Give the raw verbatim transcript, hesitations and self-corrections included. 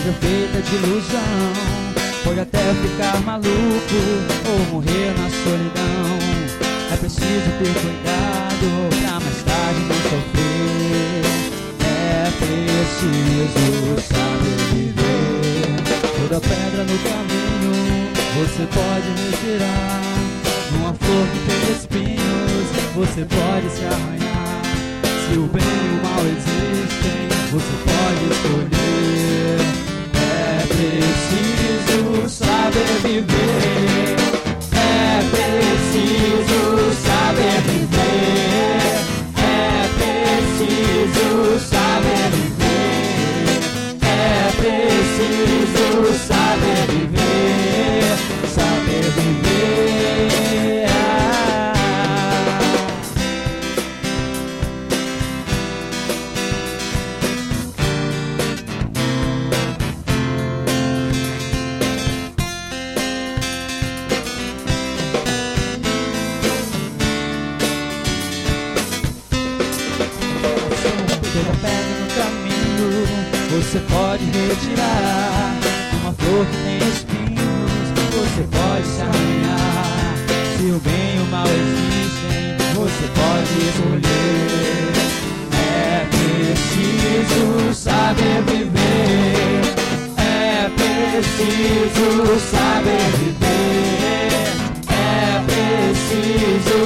vida feita de ilusão. Pode até ficar maluco ou morrer na solidão. É preciso ter cuidado pra mais tarde não sofrer. É preciso saber viver. Toda pedra no caminho você pode retirar. Numa flor que tem espinhos você pode se arranhar. Se o bem e o mal existem, você pode escolher. É preciso saber viver. É preciso saber viver. É preciso saber viver. É preciso saber viver. Saber viver. Toda pedra no caminho você pode retirar. Uma flor que tem espinhos você pode se arranhar. Se o bem e o mal existem, você pode escolher. É preciso saber viver. É preciso saber viver. É preciso